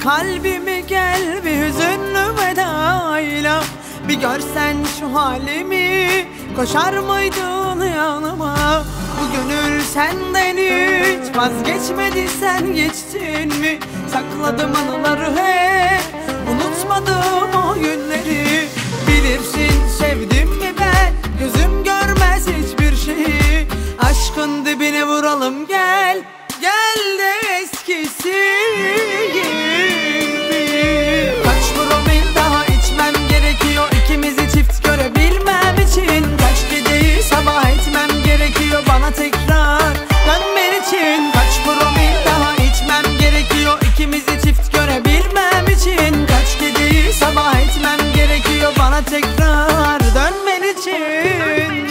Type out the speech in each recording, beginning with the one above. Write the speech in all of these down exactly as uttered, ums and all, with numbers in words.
kalbimi gel bir hüzünlü vedayla. Bir görsen şu halimi, koşar mıydın yanıma? Bu gönül senden hiç vazgeçmedi, sen geçtin mi? Sakladım anıları hep, unutmadım o günleri. Bilirsin sevdim mi ben, gözüm görmez hiçbir şeyi. Aşkın dibine vuralım gel, gel de eskisi gibi. Kaç promil daha içmem gerekiyor ikimizi çift görebilmem için. Kaç geceyi sabah etmem gerekiyor bana tekrar dönmen için. Kaç promil daha içmem gerekiyor ikimizi çift görebilmem için. Kaç geceyi sabah etmem gerekiyor bana tekrar dönmen için.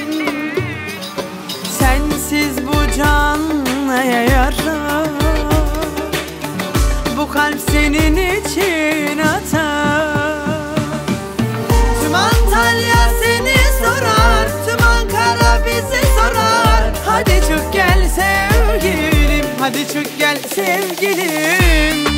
Sensiz bu can neye yarar? Bu kalp senin için atar. Tüm Antalya seni sorar, tüm Ankara bizi sorar. Hadi çık gel sevgilim, hadi çık gel sevgilim.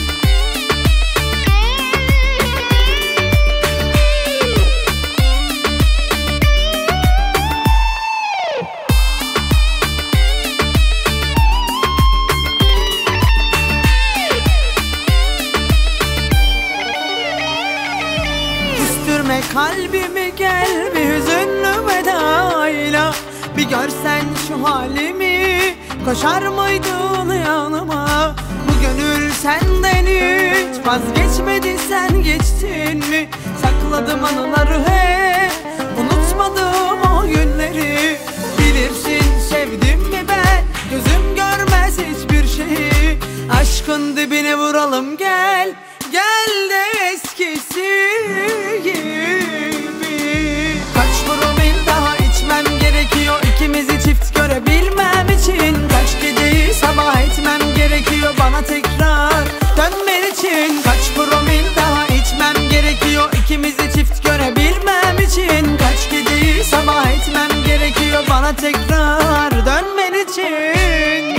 Kalbimi gel bir hüzünlü vedayla. Bir görsen şu halimi, koşar mıydın yanıma? Bu gönül senden hiç vazgeçmedi, sen geçtin mi? Sakladım anıları hep, unutmadım o günleri. Bilirsin sevdim mi ben, gözüm görmez hiçbir şeyi. Aşkın dibine vuralım gel, gel de eskisi gibi. Kaç promil daha içmem gerekiyor ikimizi çift görebilmem için. Kaç geceyi sabah etmem gerekiyor bana tekrar dönmen için. Kaç promil daha içmem gerekiyor ikimizi çift görebilmem için. Kaç geceyi sabah etmem gerekiyor bana tekrar dönmen için.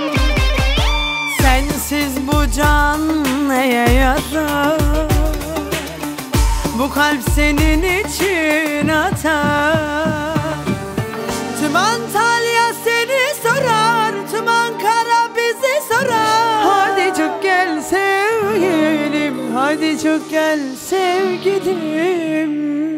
Sensiz bu can neye yarar? Bu kalp senin için atar. Tüm Antalya seni sorar, tüm Ankara bizi sorar. Hadi çık gel sevgilim, hadi çık gel sevgilim.